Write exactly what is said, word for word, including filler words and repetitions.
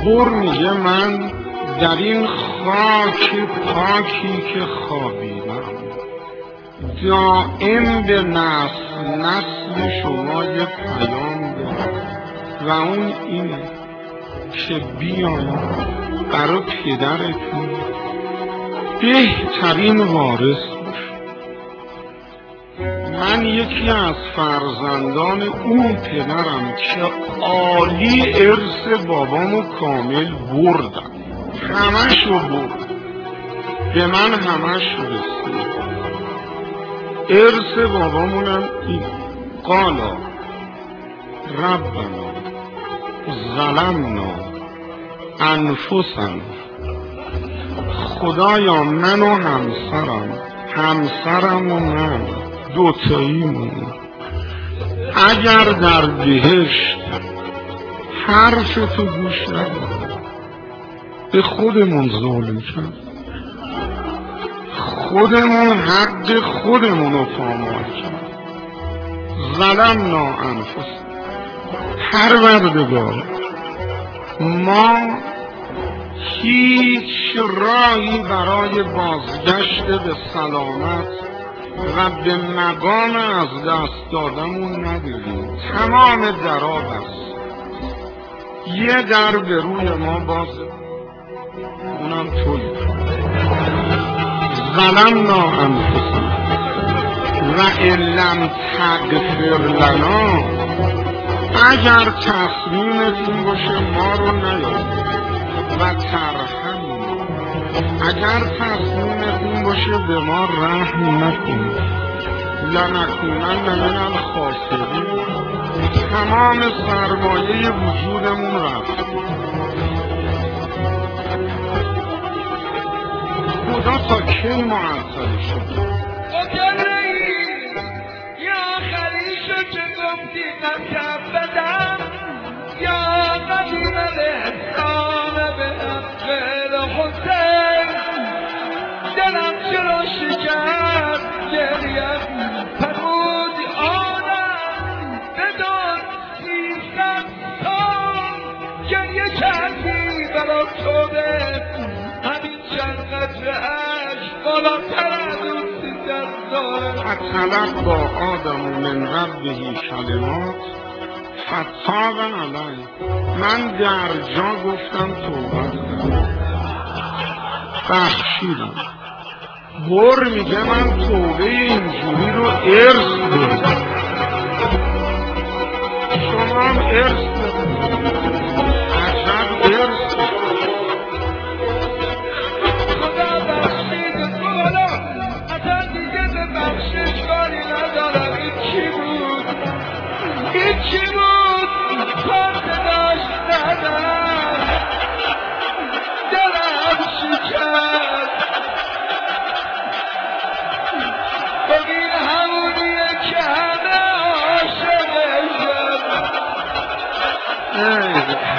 اینطور میگه من در این خاک پاکی که خوابیدم دائم به نسل نسل شما یه پیام دارم و اون اینه که بیاین برای پدرتون بهترین وارث باشه. من یکی از فرزندان اون پدرم که عالی ارث بابامو کامل بردم، همشو برد، به من همش رسید. ارث بابامونم این قالا ربنا ظلمنا انفسنا، خدایا من و همسرم همسرم و من دوتاییمون اگر در بهشت حرف تو گوش ندادیم به خودمون ظلم کرد، خودمون حق خودمون رو پامال کرد. ظلمنا انفسنا، پروردگار ما هیچ راهی برای بازگشت به سلامت و به مقام از دست دادمون نداریم. تمام درا بست، یه در به روی ما بازه، اونم توی. ظلمنا انفسنا و ان لم تغفر لنا، اگر تصمیمت این باشه ما رو نیاری و ترحمنا، اگر تصمیمت این باشه به ما رحم نکنی، لنکونن من الخاسرین، تمام سرمایه وجودمون رفت. خدا تا کی معطل شد؟ یا خلیشو که گفتی قسم بدم، یا قدیم احسان به حق حسین، دلم چرا شکست گریم فرمود آنم بدان سیزده سال گریه کردی برا توبه، همین چند قطره عشق بالاتر از اون سیزده سال. فتلقی آدم من ربه کلمات فتاب علیه، من در جا گفتم توبه کنم بخشیدم. بر میگه من توبه اینجوری رو ارث بردم، شما هم ارث بردم. عجب ارث خدا بخشید بالا، اصلا دیگه به بخشش کاری ندارم. این چی بود؟ این چی بود؟ پاس داشت ندارم، دلم شکست. ببین همونیه که همه عاشقشم.